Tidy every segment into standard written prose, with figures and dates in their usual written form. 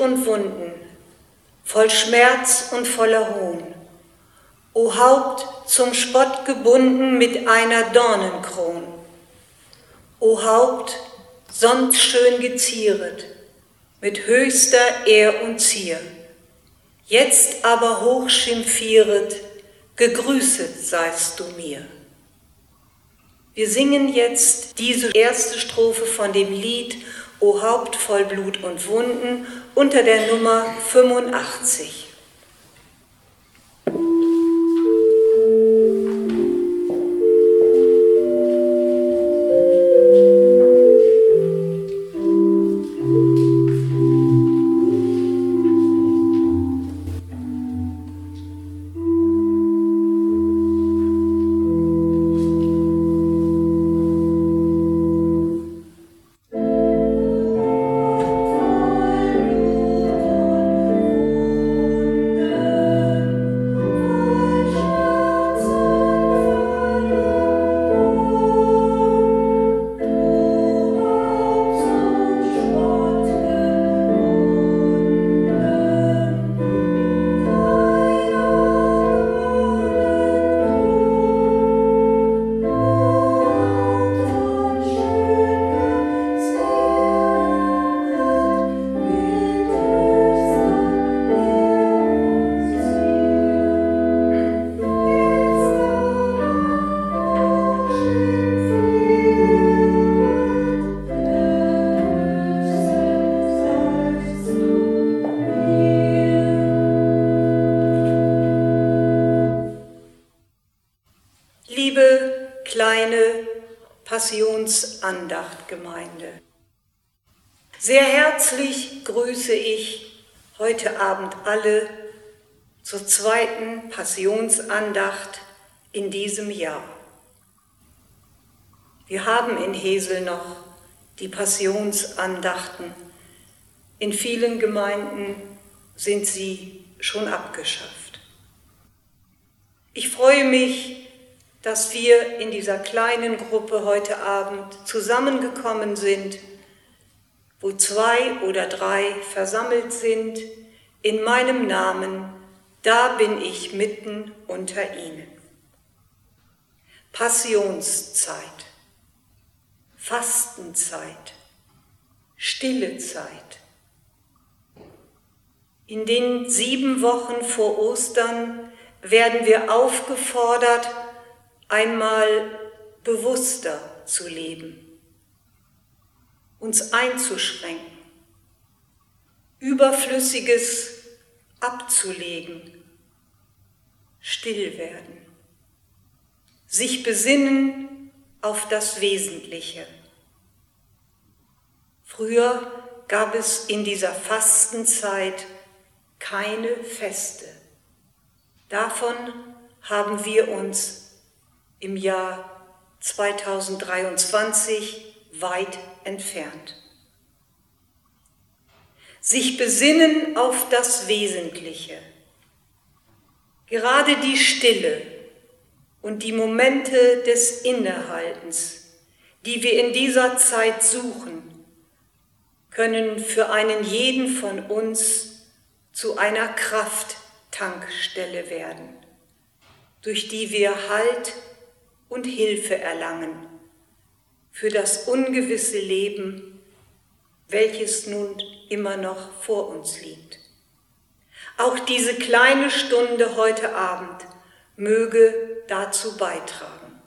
und Wunden, voll Schmerz und voller Hohn. O Haupt zum Spott gebunden mit einer Dornenkron. O Haupt, sonst schön gezieret, mit höchster Ehr und Zier, jetzt aber hoch schimpfieret, gegrüßet seist du mir. Wir singen jetzt diese erste Strophe von dem Lied O Haupt voll Blut und Wunden unter der Nummer 85. Liebe kleine Passionsandachtgemeinde, sehr herzlich grüße ich heute Abend alle zur zweiten Passionsandacht in diesem Jahr. Wir haben in Hesel noch die Passionsandachten. In vielen Gemeinden sind sie schon abgeschafft. Ich freue mich, dass wir in dieser kleinen Gruppe heute Abend zusammengekommen sind, wo 2 oder 3 versammelt sind, in meinem Namen, da bin ich mitten unter ihnen. Passionszeit, Fastenzeit, stille Zeit. In den 7 Wochen vor Ostern werden wir aufgefordert, einmal bewusster zu leben, uns einzuschränken, Überflüssiges abzulegen, still werden, sich besinnen auf das Wesentliche. Früher gab es in dieser Fastenzeit keine Feste. Davon haben wir uns im Jahr 2023 weit entfernt. Sich besinnen auf das Wesentliche. Gerade die Stille und die Momente des Innehaltens, die wir in dieser Zeit suchen, können für einen jeden von uns zu einer Krafttankstelle werden, durch die wir Halt und Hilfe erlangen für das ungewisse Leben, welches nun immer noch vor uns liegt. Auch diese kleine Stunde heute Abend möge dazu beitragen.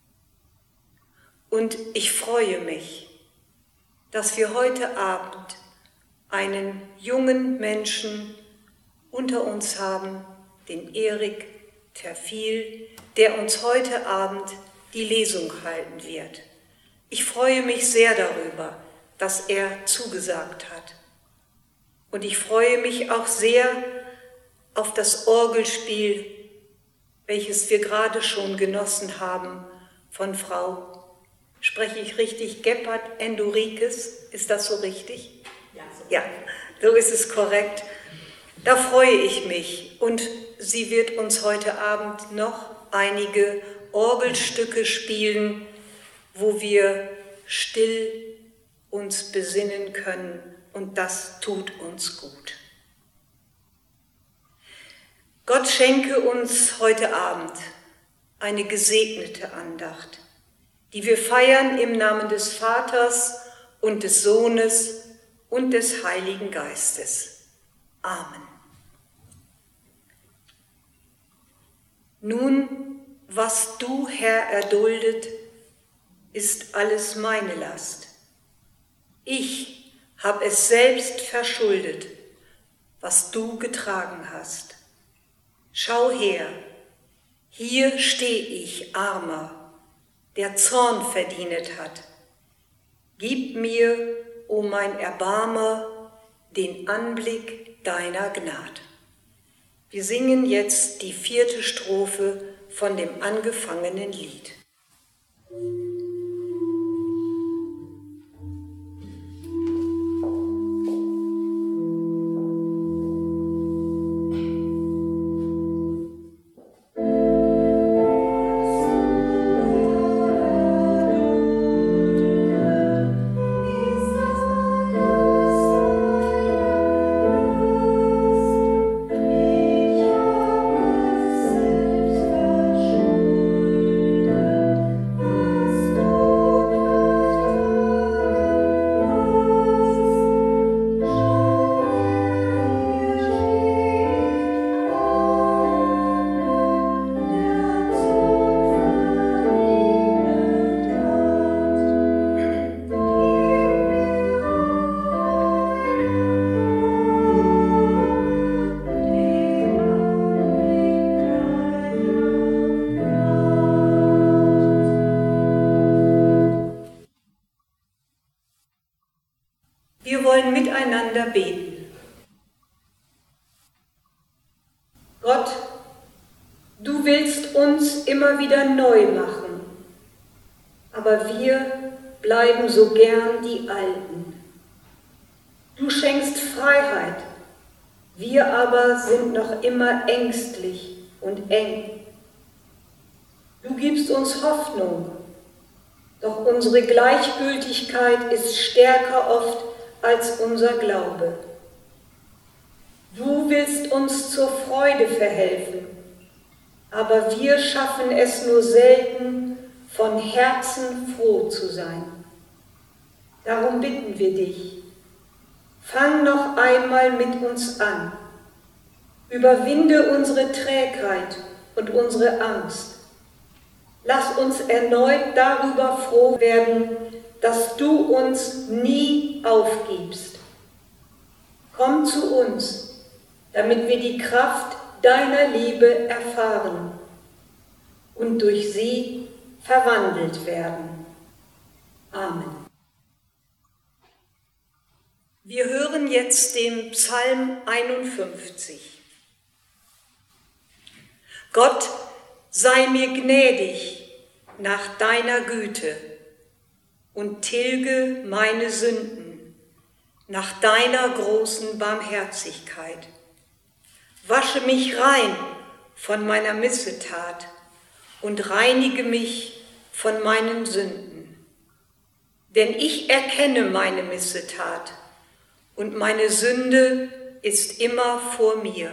Und ich freue mich, dass wir heute Abend einen jungen Menschen unter uns haben, den Erik Terfil, der uns heute Abend die Lesung halten wird. Ich freue mich sehr darüber, dass er zugesagt hat. Und ich freue mich auch sehr auf das Orgelspiel, welches wir gerade schon genossen haben von Frau, spreche ich richtig, Gebhardt-Endorikes, ist das so richtig? Ja, so. Ja, so ist es korrekt. Da freue ich mich und sie wird uns heute Abend noch einige Orgelstücke spielen, wo wir still uns besinnen können und das tut uns gut. Gott schenke uns heute Abend eine gesegnete Andacht, die wir feiern im Namen des Vaters und des Sohnes und des Heiligen Geistes. Amen. Nun, was du, Herr, erduldet, ist alles meine Last. Ich hab es selbst verschuldet, was du getragen hast. Schau her, hier steh ich, Armer, der Zorn verdienet hat. Gib mir, o mein Erbarmer, den Anblick deiner Gnad. Wir singen jetzt die 4. Strophe von dem angefangenen Lied. Wir wollen miteinander beten. Gott, du willst uns immer wieder neu machen, aber wir bleiben so gern die Alten. Du schenkst Freiheit, wir aber sind noch immer ängstlich und eng. Du gibst uns Hoffnung, doch unsere Gleichgültigkeit ist stärker oft als unser Glaube. Du willst uns zur Freude verhelfen, aber wir schaffen es nur selten, von Herzen froh zu sein. Darum bitten wir dich, fang noch einmal mit uns an, überwinde unsere Trägheit und unsere Angst. Lass uns erneut darüber froh werden, dass du uns nie aufgibst. Komm zu uns, damit wir die Kraft deiner Liebe erfahren und durch sie verwandelt werden. Amen. Wir hören jetzt den Psalm 51. Gott, sei mir gnädig nach deiner Güte und tilge meine Sünden nach deiner großen Barmherzigkeit. Wasche mich rein von meiner Missetat und reinige mich von meinen Sünden. Denn ich erkenne meine Missetat und meine Sünde ist immer vor mir.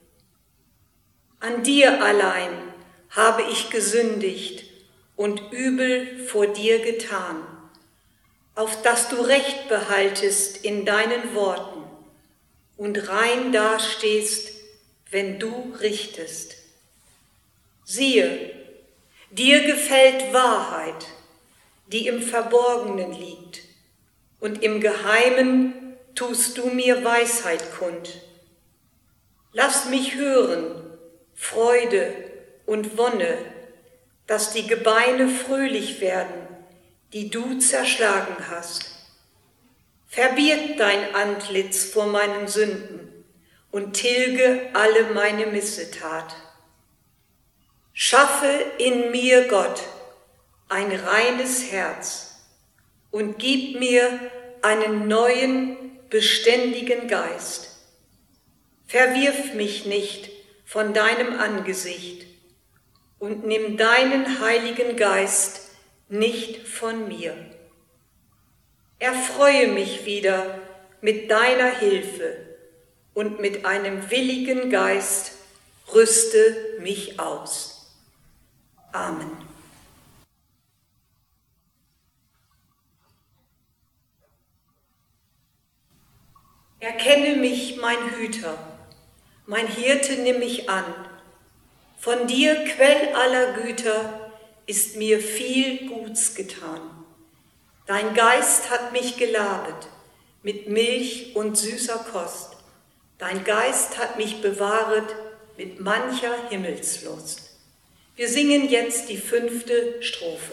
An dir allein habe ich gesündigt und Übel vor dir getan, auf dass du Recht behaltest in deinen Worten und rein dastehst, wenn du richtest. Siehe, dir gefällt Wahrheit, die im Verborgenen liegt, und im Geheimen tust du mir Weisheit kund. Lass mich hören Freude und Wonne, dass die Gebeine fröhlich werden, die du zerschlagen hast. Verbirg dein Antlitz vor meinen Sünden und tilge alle meine Missetat. Schaffe in mir, Gott, ein reines Herz und gib mir einen neuen, beständigen Geist. Verwirf mich nicht von deinem Angesicht und nimm deinen Heiligen Geist nicht von mir. Erfreue mich wieder mit deiner Hilfe und mit einem willigen Geist rüste mich aus. Amen. Erkenne mich, mein Hüter, mein Hirte, nimm mich an. Von dir, Quell aller Güter, ist mir viel Guts getan. Dein Geist hat mich gelabet mit Milch und süßer Kost. Dein Geist hat mich bewahret mit mancher Himmelslust. Wir singen jetzt die 5. Strophe.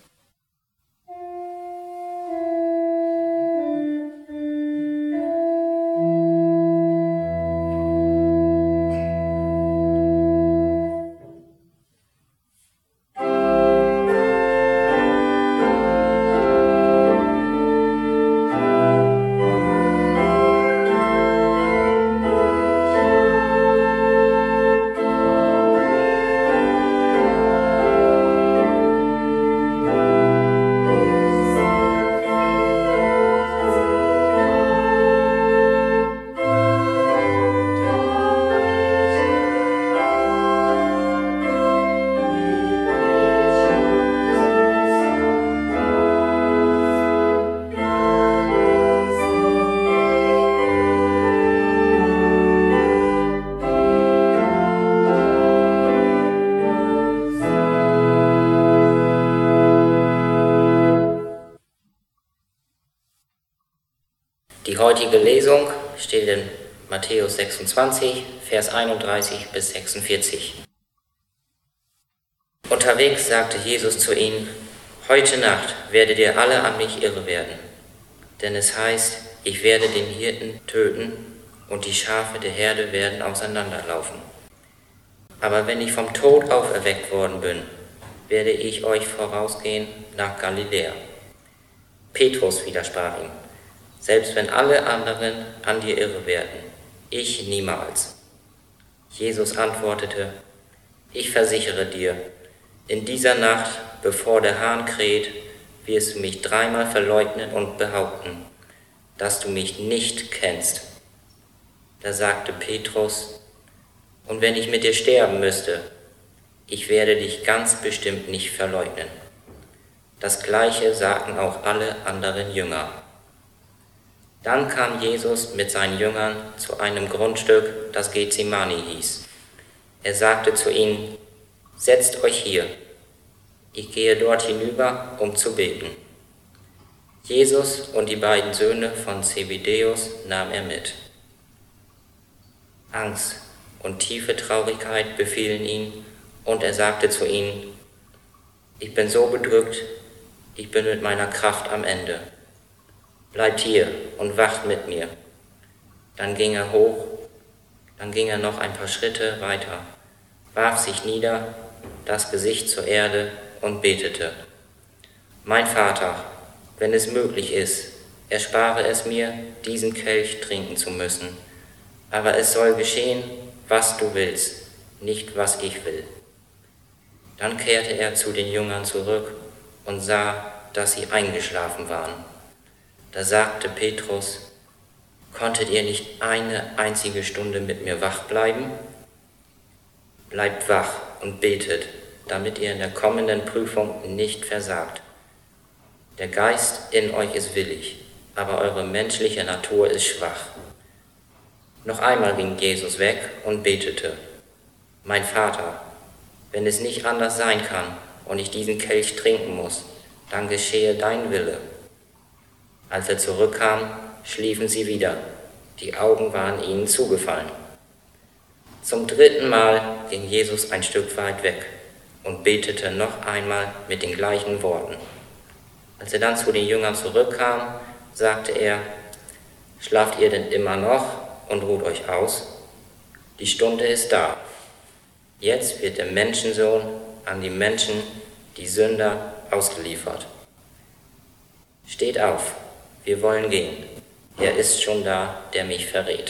Die heutige Lesung steht in Matthäus 26, Vers 31 bis 46. Unterwegs sagte Jesus zu ihnen: Heute Nacht werdet ihr alle an mich irre werden, denn es heißt, ich werde den Hirten töten und die Schafe der Herde werden auseinanderlaufen. Aber wenn ich vom Tod auferweckt worden bin, werde ich euch vorausgehen nach Galiläa. Petrus widersprach ihm: Selbst wenn alle anderen an dir irre werden, ich niemals. Jesus antwortete: Ich versichere dir, in dieser Nacht, bevor der Hahn kräht, wirst du mich 3-mal verleugnen und behaupten, dass du mich nicht kennst. Da sagte Petrus: Und wenn ich mit dir sterben müsste, ich werde dich ganz bestimmt nicht verleugnen. Das Gleiche sagten auch alle anderen Jünger. Dann kam Jesus mit seinen Jüngern zu einem Grundstück, das Gethsemane hieß. Er sagte zu ihnen: Setzt euch hier, ich gehe dort hinüber, um zu beten. Jesus und die beiden Söhne von Zebedäus nahm er mit. Angst und tiefe Traurigkeit befielen ihn, und er sagte zu ihnen: Ich bin so bedrückt, ich bin mit meiner Kraft am Ende. Bleibt hier und wacht mit mir. Dann ging er hoch, dann ging er noch ein paar Schritte weiter, warf sich nieder, das Gesicht zur Erde und betete: Mein Vater, wenn es möglich ist, erspare es mir, diesen Kelch trinken zu müssen. Aber es soll geschehen, was du willst, nicht was ich will. Dann kehrte er zu den Jüngern zurück und sah, dass sie eingeschlafen waren. Da sagte Petrus: Konntet ihr nicht eine einzige Stunde mit mir wach bleiben? Bleibt wach und betet, damit ihr in der kommenden Prüfung nicht versagt. Der Geist in euch ist willig, aber eure menschliche Natur ist schwach. Noch einmal ging Jesus weg und betete: Mein Vater, wenn es nicht anders sein kann und ich diesen Kelch trinken muss, dann geschehe dein Wille. Als er zurückkam, schliefen sie wieder, die Augen waren ihnen zugefallen. Zum 3. Mal ging Jesus ein Stück weit weg und betete noch einmal mit den gleichen Worten. Als er dann zu den Jüngern zurückkam, sagte er: Schlaft ihr denn immer noch und ruht euch aus? Die Stunde ist da. Jetzt wird der Menschensohn an die Menschen, die Sünder, ausgeliefert. Steht auf, wir wollen gehen. Er ist schon da, der mich verrät.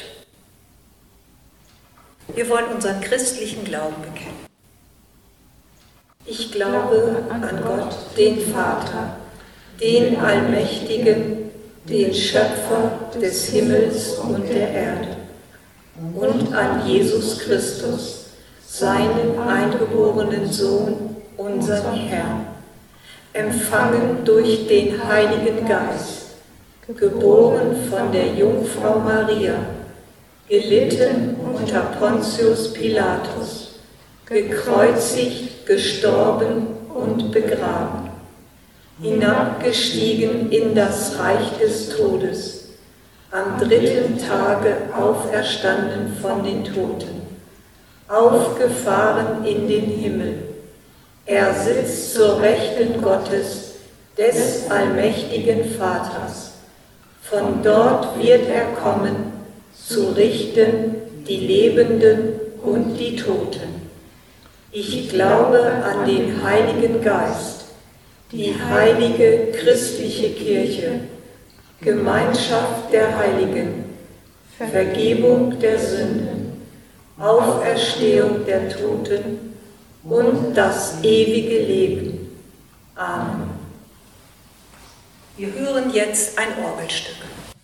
Wir wollen unseren christlichen Glauben bekennen. Ich glaube an Gott, den Vater, den Allmächtigen, den Schöpfer des Himmels und der Erde, und an Jesus Christus, seinen eingeborenen Sohn, unseren Herrn, empfangen durch den Heiligen Geist, geboren von der Jungfrau Maria, gelitten unter Pontius Pilatus, gekreuzigt, gestorben und begraben, hinabgestiegen in das Reich des Todes, am 3. Tage auferstanden von den Toten, aufgefahren in den Himmel. Er sitzt zur Rechten Gottes, des allmächtigen Vaters. Von dort wird er kommen, zu richten die Lebenden und die Toten. Ich glaube an den Heiligen Geist, die heilige christliche Kirche, Gemeinschaft der Heiligen, Vergebung der Sünden, Auferstehung der Toten und das ewige Leben. Amen. Wir hören jetzt ein Orgelstück.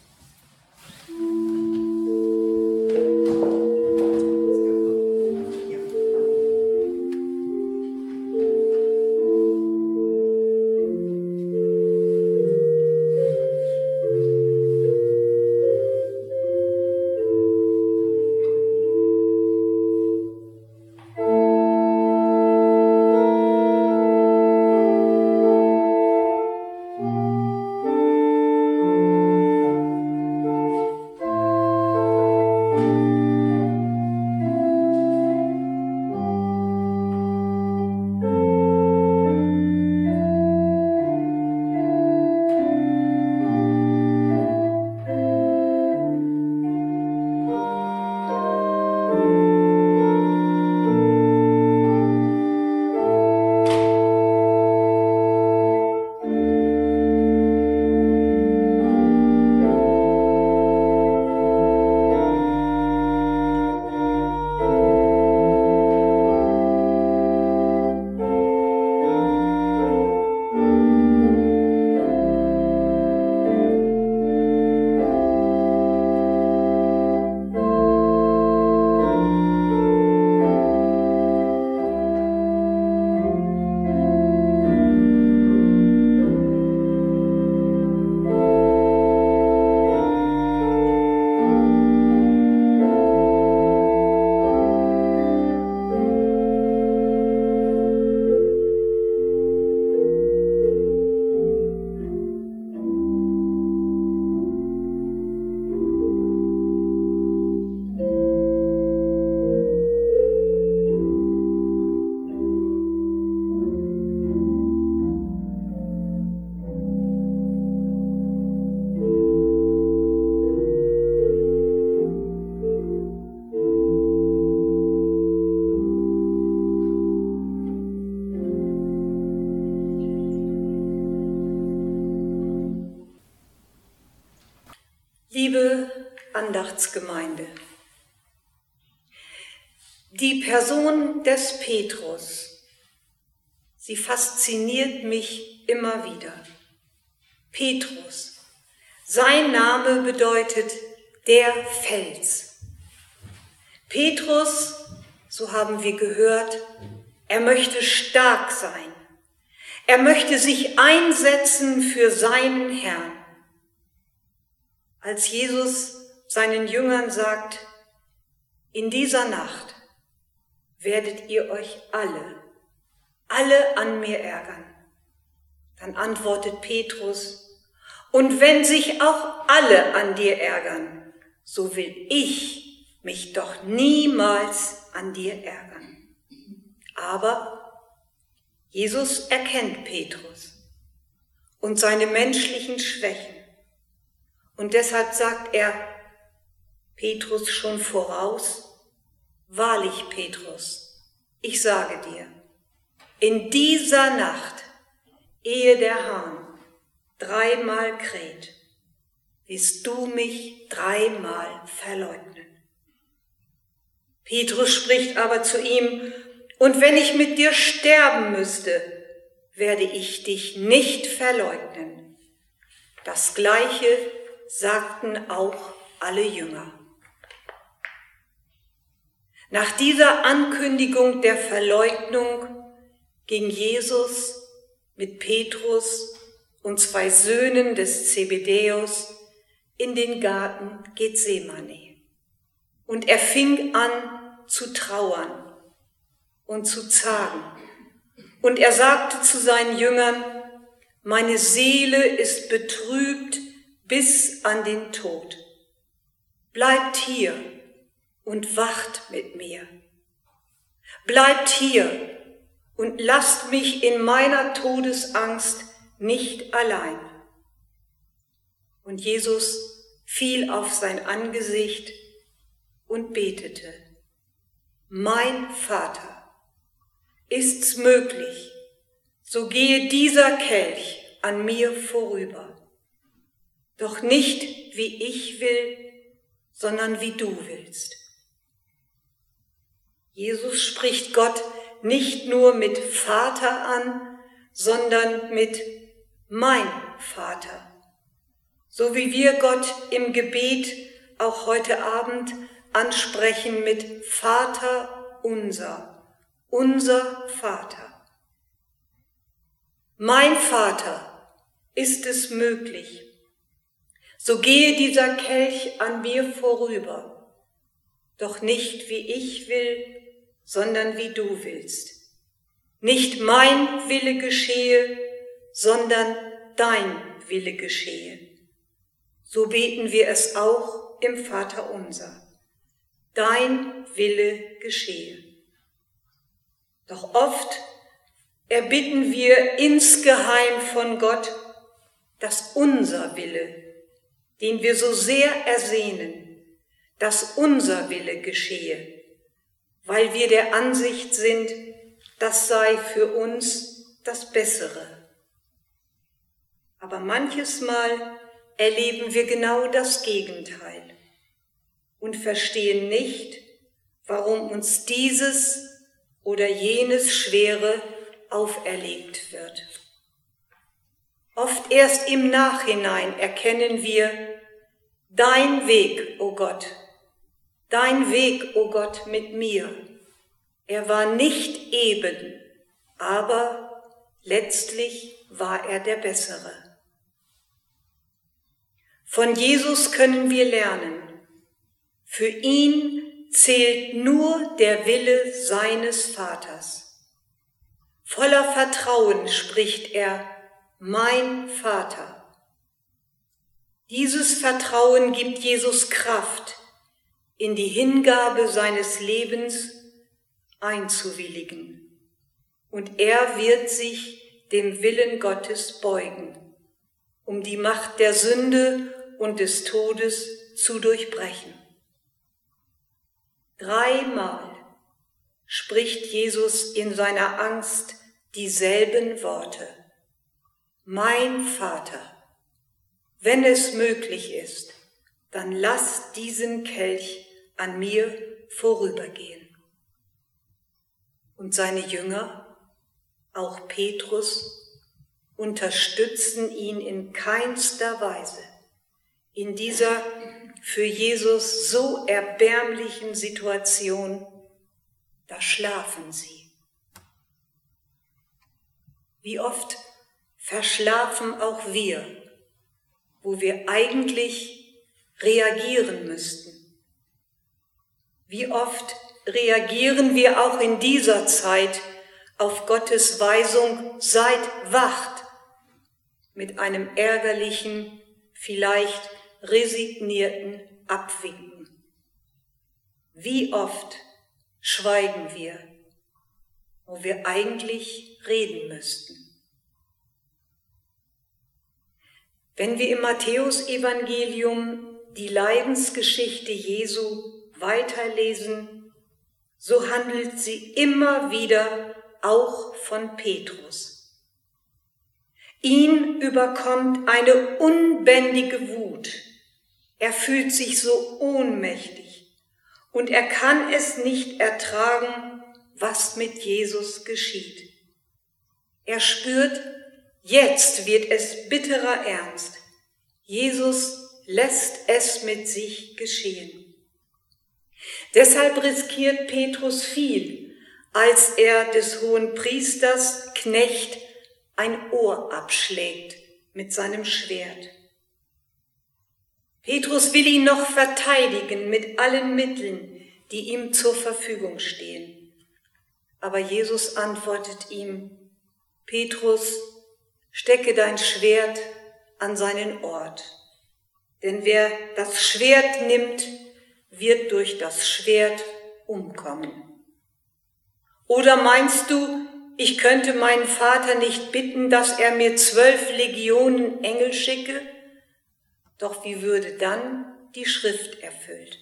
Liebe Andachtsgemeinde, die Person des Petrus, sie fasziniert mich immer wieder. Petrus, sein Name bedeutet der Fels. Petrus, so haben wir gehört, er möchte stark sein. Er möchte sich einsetzen für seinen Herrn. Als Jesus seinen Jüngern sagt, in dieser Nacht werdet ihr euch alle an mir ärgern, dann antwortet Petrus, und wenn sich auch alle an dir ärgern, so will ich mich doch niemals an dir ärgern. Aber Jesus erkennt Petrus und seine menschlichen Schwächen. Und deshalb sagt er Petrus schon voraus, wahrlich Petrus, ich sage dir, in dieser Nacht, ehe der Hahn 3-mal kräht, wirst du mich 3-mal verleugnen. Petrus spricht aber zu ihm, und wenn ich mit dir sterben müsste, werde ich dich nicht verleugnen. Das Gleiche sagten auch alle Jünger. Nach dieser Ankündigung der Verleugnung ging Jesus mit Petrus und 2 Söhnen des Zebedäus in den Garten Gethsemane. Und er fing an zu trauern und zu zagen. Und er sagte zu seinen Jüngern: Meine Seele ist betrübt bis an den Tod. Bleibt hier und wacht mit mir. Bleibt hier und lasst mich in meiner Todesangst nicht allein. Und Jesus fiel auf sein Angesicht und betete: Mein Vater, ist's möglich, so gehe dieser Kelch an mir vorüber. Doch nicht wie ich will, sondern wie du willst. Jesus spricht Gott nicht nur mit Vater an, sondern mit mein Vater. So wie wir Gott im Gebet auch heute Abend ansprechen mit Vater unser, unser Vater. Mein Vater, ist es möglich, so gehe dieser Kelch an mir vorüber, doch nicht wie ich will, sondern wie du willst. Nicht mein Wille geschehe, sondern dein Wille geschehe. So beten wir es auch im Vaterunser. Dein Wille geschehe. Doch oft erbitten wir insgeheim von Gott, dass unser Wille, den wir so sehr ersehnen, dass unser Wille geschehe, weil wir der Ansicht sind, das sei für uns das Bessere. Aber manches Mal erleben wir genau das Gegenteil und verstehen nicht, warum uns dieses oder jenes Schwere auferlegt wird. Oft erst im Nachhinein erkennen wir: Dein Weg, o Gott, dein Weg, o Gott, mit mir. Er war nicht eben, aber letztlich war er der Bessere. Von Jesus können wir lernen: Für ihn zählt nur der Wille seines Vaters. Voller Vertrauen spricht er: Mein Vater. Dieses Vertrauen gibt Jesus Kraft, in die Hingabe seines Lebens einzuwilligen. Und er wird sich dem Willen Gottes beugen, um die Macht der Sünde und des Todes zu durchbrechen. 3-mal spricht Jesus in seiner Angst dieselben Worte: Mein Vater, wenn es möglich ist, dann lass diesen Kelch an mir vorübergehen. Und seine Jünger, auch Petrus, unterstützen ihn in keinster Weise in dieser für Jesus so erbärmlichen Situation. Da schlafen sie. Wie oft verschlafen auch wir, wo wir eigentlich reagieren müssten. Wie oft reagieren wir auch in dieser Zeit auf Gottes Weisung: Seid wacht, mit einem ärgerlichen, vielleicht resignierten Abwinken. Wie oft schweigen wir, wo wir eigentlich reden müssten. Wenn wir im Matthäusevangelium die Leidensgeschichte Jesu weiterlesen, so handelt sie immer wieder auch von Petrus. Ihn überkommt eine unbändige Wut. Er fühlt sich so ohnmächtig und er kann es nicht ertragen, was mit Jesus geschieht. Er spürt, jetzt wird es bitterer Ernst. Jesus lässt es mit sich geschehen. Deshalb riskiert Petrus viel, als er des Hohenpriesters Knecht ein Ohr abschlägt mit seinem Schwert. Petrus will ihn noch verteidigen mit allen Mitteln, die ihm zur Verfügung stehen. Aber Jesus antwortet ihm: Petrus, stecke dein Schwert an seinen Ort. Denn wer das Schwert nimmt, wird durch das Schwert umkommen. Oder meinst du, ich könnte meinen Vater nicht bitten, dass er mir 12 Legionen Engel schicke? Doch wie würde dann die Schrift erfüllt?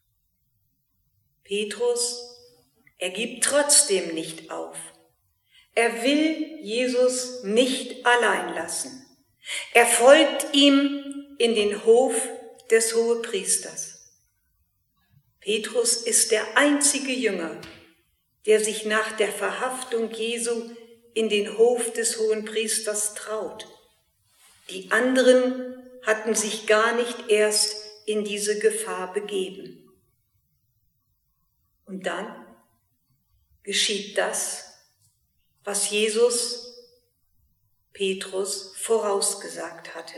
Petrus, er gibt trotzdem nicht auf. Er will Jesus nicht allein lassen. Er folgt ihm in den Hof des Hohepriesters. Petrus ist der einzige Jünger, der sich nach der Verhaftung Jesu in den Hof des Hohenpriesters traut. Die anderen hatten sich gar nicht erst in diese Gefahr begeben. Und dann geschieht das, was Jesus Petrus vorausgesagt hatte.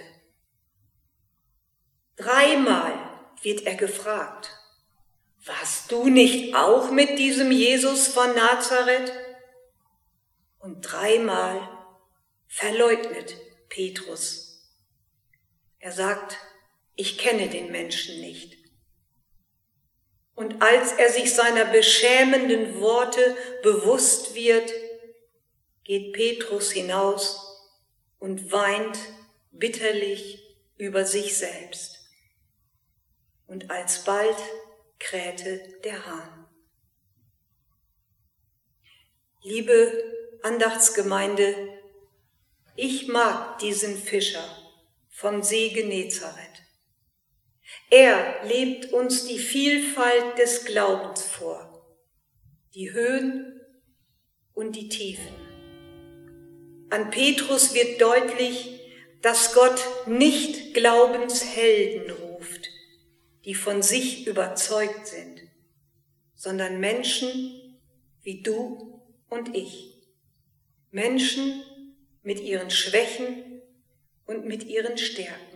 3-mal wird er gefragt: Warst du nicht auch mit diesem Jesus von Nazareth? Und 3-mal verleugnet Petrus. Er sagt: Ich kenne den Menschen nicht. Und als er sich seiner beschämenden Worte bewusst wird, geht Petrus hinaus und weint bitterlich über sich selbst. Und alsbald krähte der Hahn. Liebe Andachtsgemeinde, ich mag diesen Fischer vom See Genezareth. Er lebt uns die Vielfalt des Glaubens vor, die Höhen und die Tiefen. An Petrus wird deutlich, dass Gott nicht Glaubenshelden ruft, die von sich überzeugt sind, sondern Menschen wie du und ich. Menschen mit ihren Schwächen und mit ihren Stärken.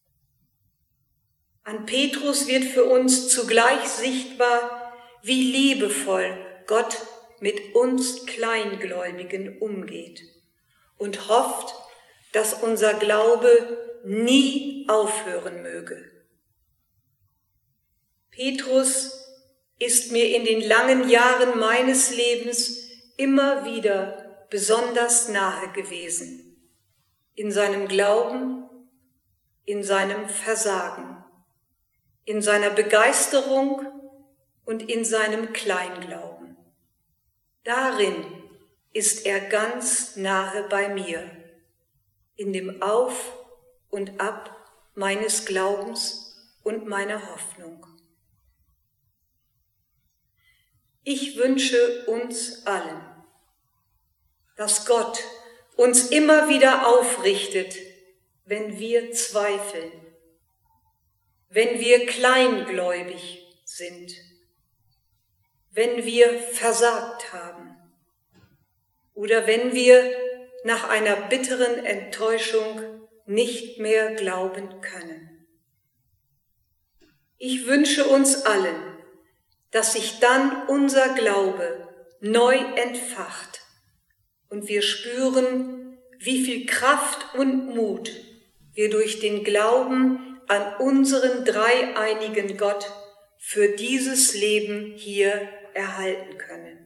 An Petrus wird für uns zugleich sichtbar, wie liebevoll Gott mit uns Kleingläubigen umgeht und hofft, dass unser Glaube nie aufhören möge. Petrus ist mir in den langen Jahren meines Lebens immer wieder besonders nahe gewesen, in seinem Glauben, in seinem Versagen, in seiner Begeisterung und in seinem Kleinglauben. Darin ist er ganz nahe bei mir, in dem Auf und Ab meines Glaubens und meiner Hoffnung. Ich wünsche uns allen, dass Gott uns immer wieder aufrichtet, wenn wir zweifeln, wenn wir kleingläubig sind, wenn wir versagt haben oder wenn wir nach einer bitteren Enttäuschung nicht mehr glauben können. Ich wünsche uns allen, dass sich dann unser Glaube neu entfacht und wir spüren, wie viel Kraft und Mut wir durch den Glauben an unseren dreieinigen Gott für dieses Leben hier erhalten können.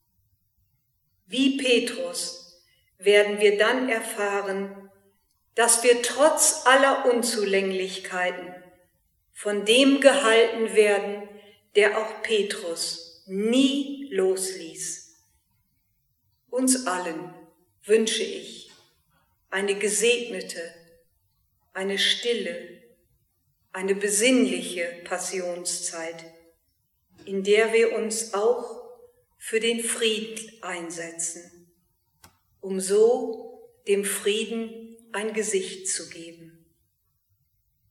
Wie Petrus werden wir dann erfahren, dass wir trotz aller Unzulänglichkeiten von dem gehalten werden, der auch Petrus nie losließ. Uns allen wünsche ich eine gesegnete, eine stille, eine besinnliche Passionszeit, in der wir uns auch für den Frieden einsetzen, um so dem Frieden ein Gesicht zu geben.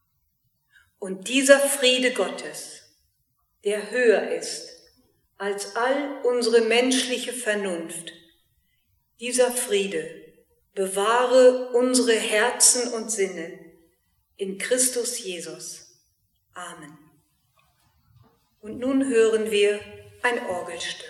Und dieser Friede Gottes, der höher ist als all unsere menschliche Vernunft, dieser Friede bewahre unsere Herzen und Sinne in Christus Jesus. Amen. Und nun hören wir ein Orgelstück.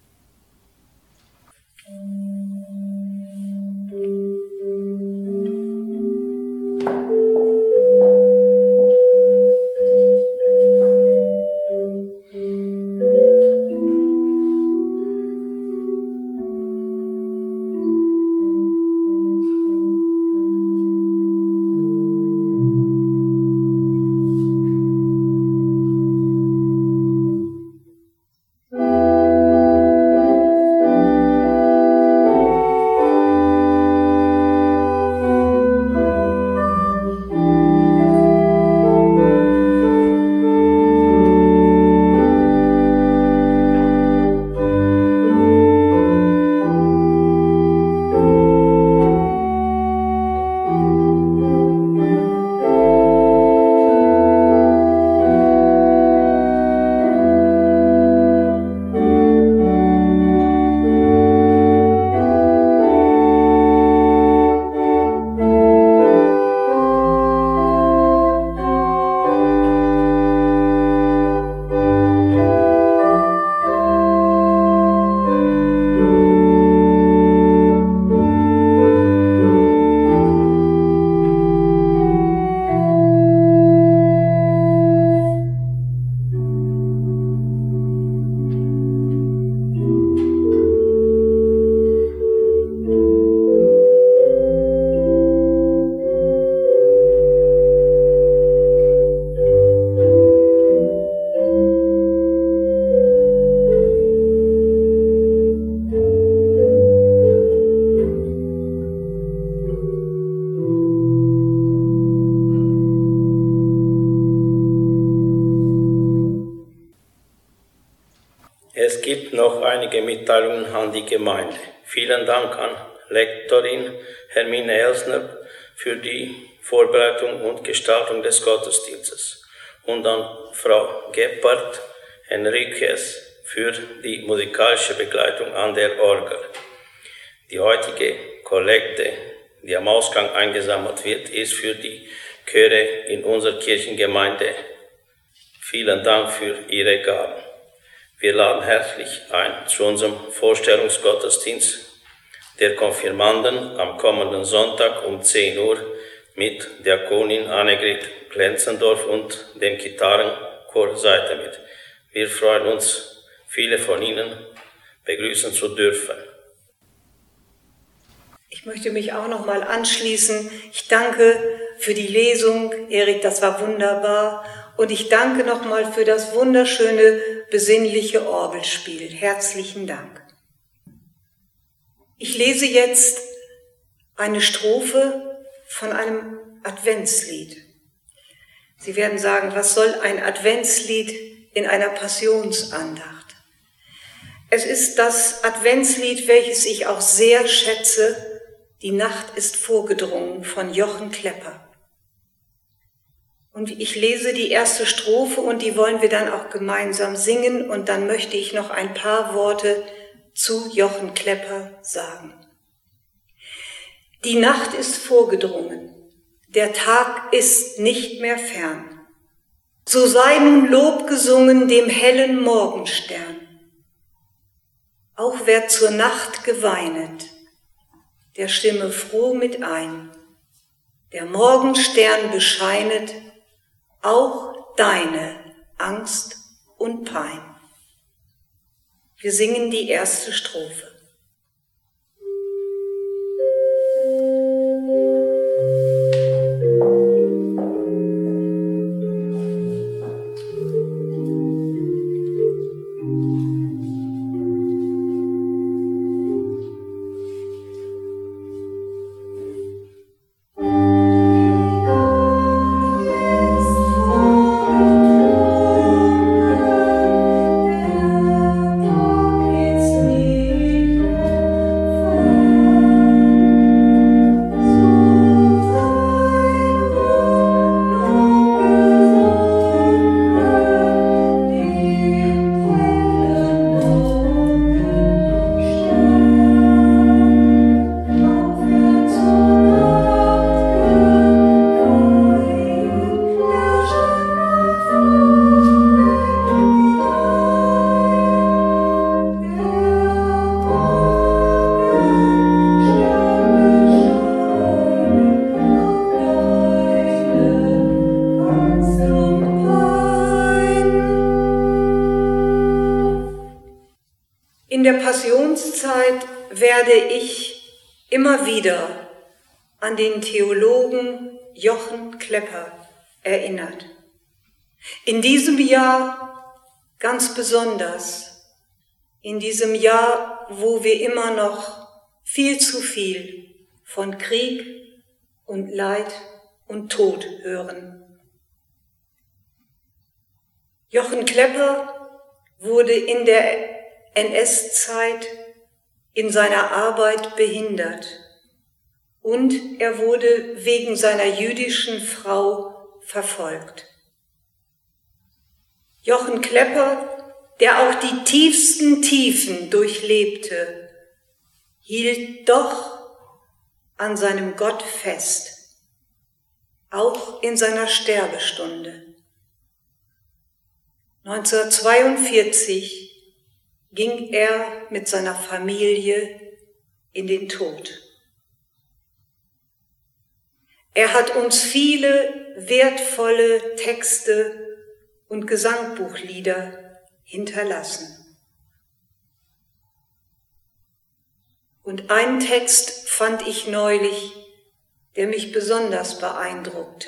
Es gibt noch einige Mitteilungen an die Gemeinde. Vielen Dank an Lektorin Hermine Elsner für die Vorbereitung und Gestaltung des Gottesdienstes und an Frau Gebhardt Henriques für die musikalische Begleitung an der Orgel. Die heutige Kollekte, die am Ausgang eingesammelt wird, ist für die Chöre in unserer Kirchengemeinde. Vielen Dank für Ihre Gaben. Wir laden herzlich ein zu unserem Vorstellungsgottesdienst der Konfirmanden am kommenden Sonntag um 10 Uhr mit Diakonin Annegret Glenzendorf und dem Gitarrenchor Seite mit. Wir freuen uns, viele von Ihnen begrüßen zu dürfen. Ich möchte mich auch noch mal anschließen. Ich danke für die Lesung, Erik, das war wunderbar. Und ich danke noch mal für das wunderschöne, besinnliche Orgelspiel. Herzlichen Dank. Ich lese jetzt eine Strophe von einem Adventslied. Sie werden sagen, was soll ein Adventslied in einer Passionsandacht? Es ist das Adventslied, welches ich auch sehr schätze, Die Nacht ist vorgedrungen von Jochen Klepper. Und ich lese die erste Strophe und die wollen wir dann auch gemeinsam singen und dann möchte ich noch ein paar Worte zu Jochen Klepper sagen. Die Nacht ist vorgedrungen, der Tag ist nicht mehr fern. So sei nun Lob gesungen dem hellen Morgenstern. Auch wer zur Nacht geweinet, der stimme froh mit ein. Der Morgenstern bescheinet auch deine Angst und Pein. Wir singen die erste Strophe. It's me. In der Passionszeit werde ich immer wieder an den Theologen Jochen Klepper erinnert. In diesem Jahr ganz besonders, in diesem Jahr, wo wir immer noch viel zu viel von Krieg und Leid und Tod hören. Jochen Klepper wurde in der NS-Zeit in seiner Arbeit behindert und er wurde wegen seiner jüdischen Frau verfolgt. Jochen Klepper, der auch die tiefsten Tiefen durchlebte, hielt doch an seinem Gott fest, auch in seiner Sterbestunde. 1942 ging er mit seiner Familie in den Tod. Er hat uns viele wertvolle Texte und Gesangbuchlieder hinterlassen. Und einen Text fand ich neulich, der mich besonders beeindruckte.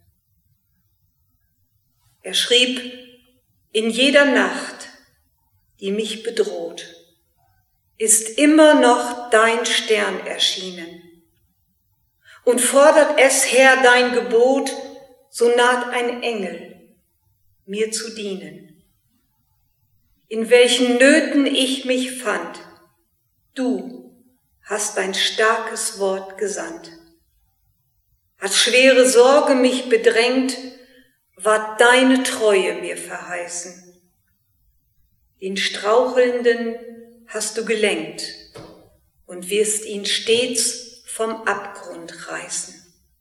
Er schrieb: In jeder Nacht, die mich bedroht, ist immer noch dein Stern erschienen. Und fordert es her dein Gebot, so naht ein Engel, mir zu dienen. In welchen Nöten ich mich fand, du hast dein starkes Wort gesandt. Hat schwere Sorge mich bedrängt, ward deine Treue mir verheißen. Den Strauchelnden hast du gelenkt und wirst ihn stets vom Abgrund reißen.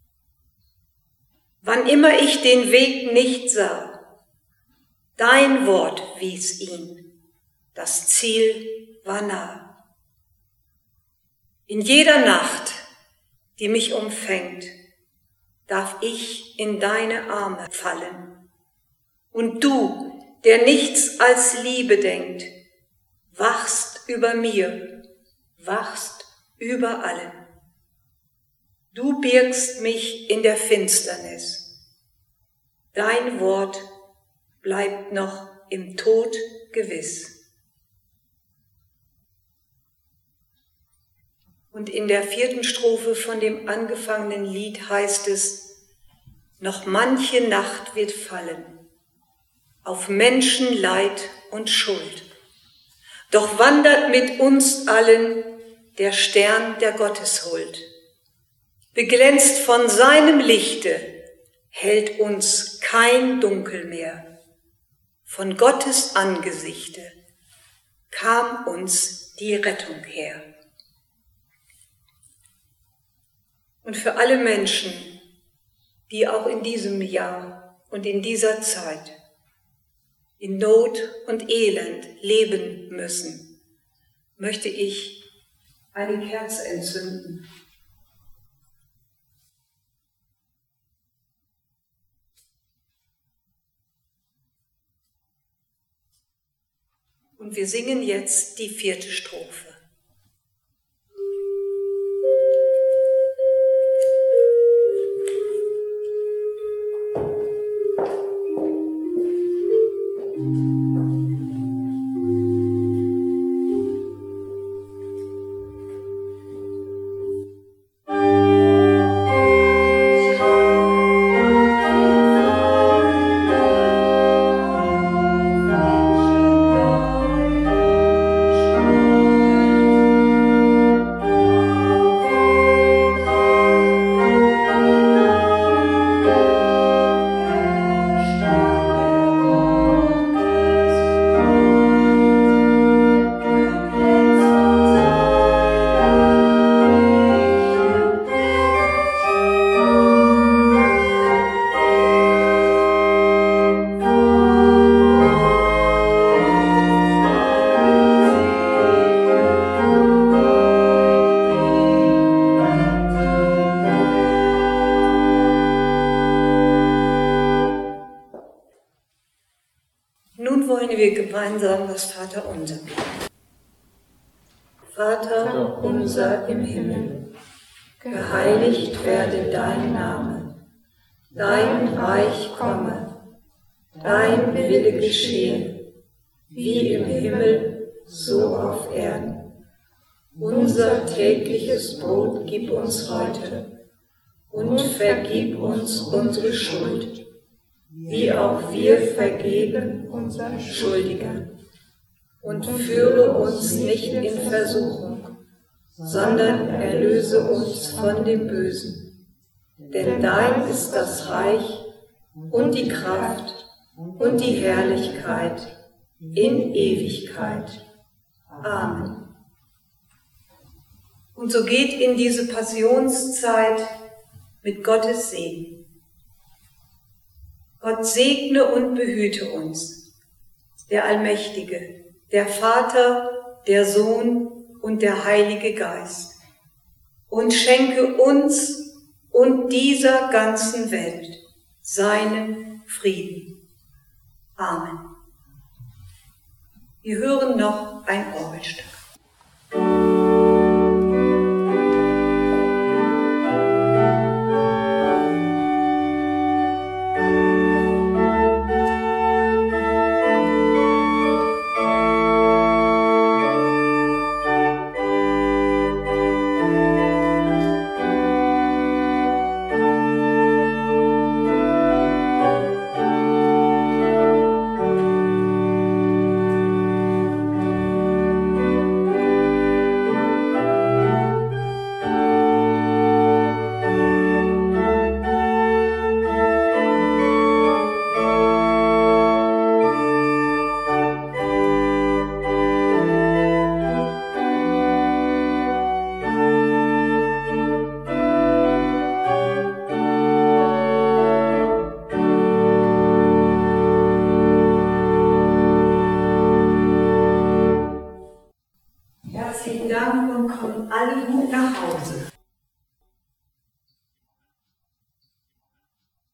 Wann immer ich den Weg nicht sah, dein Wort wies ihn, das Ziel war nah. In jeder Nacht, die mich umfängt, darf ich in deine Arme fallen. Und du, der nichts als Liebe denkt, wachst über mir, wachst über allen. Du birgst mich in der Finsternis. Dein Wort bleibt noch im Tod gewiss. Und in der 4. Strophe von dem angefangenen Lied heißt es: Noch manche Nacht wird fallen auf Menschen Leid und Schuld. Doch wandert mit uns allen der Stern der Gotteshuld. Beglänzt von seinem Lichte hält uns kein Dunkel mehr. Von Gottes Angesichte kam uns die Rettung her. Und für alle Menschen, die auch in diesem Jahr und in dieser Zeit in Not und Elend leben müssen, möchte ich eine Kerze entzünden. Und wir singen jetzt die 4. Strophe. Nun wollen wir gemeinsam das Vaterunser beten. Vater unser im Himmel, geheiligt werde dein Name, dein Reich komme, dein Wille geschehe, wie im Himmel, so auf Erden. Unser tägliches Brot gib uns heute und vergib uns unsere Schuld, wie auch wir vergeben unseren Schuldigern. Und führe uns nicht in Versuchung, sondern erlöse uns von dem Bösen. Denn dein ist das Reich und die Kraft und die Herrlichkeit in Ewigkeit. Amen. Und so geht in diese Passionszeit mit Gottes Segen. Gott segne und behüte uns, der Allmächtige, der Vater, der Sohn und der Heilige Geist, und schenke uns und dieser ganzen Welt seinen Frieden. Amen. Wir hören noch ein Orgelstück. Herzlichen Dank und kommen alle gut nach Hause.